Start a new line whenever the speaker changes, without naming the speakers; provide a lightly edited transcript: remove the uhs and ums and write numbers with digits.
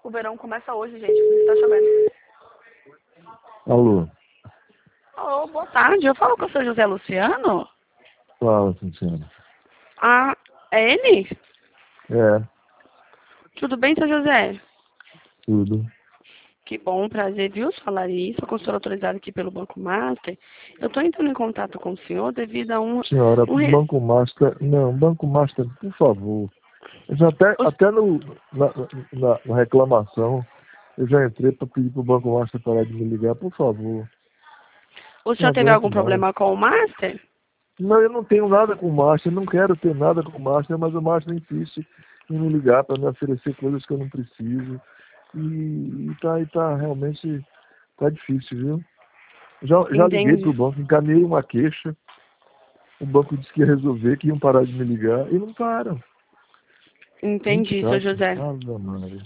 O verão começa hoje, gente, por isso tá chovendo.
Alô?
Alô, boa tarde. Eu falo com o seu José Luciano?
Fala, Luciano.
Ah, é ele?
É,
Tudo bem, seu José?
tudo.
Que bom, prazer, viu? Sou a Larissa, consultora autorizada aqui pelo Banco Master. Eu estou entrando em contato com o senhor devido a
Senhora,
um re-
Banco Master, não, Banco Master, por favor. Eu já até na reclamação, eu já entrei para pedir para o Banco Master parar de me ligar, por favor.
O
Não
senhor teve
aguento
algum
mais.
problema com o Master?
Não, eu não tenho nada com o Master, não quero ter nada com o Master, mas o Master insiste em me ligar para me oferecer coisas que eu não preciso. E tá realmente tá difícil, viu? Já liguei para
Entendi.
o banco, encaminhei uma queixa. O banco disse que ia resolver, que iam parar de me ligar e não param. Muito
Entendi, seu
chato.
José.
Ave Maria.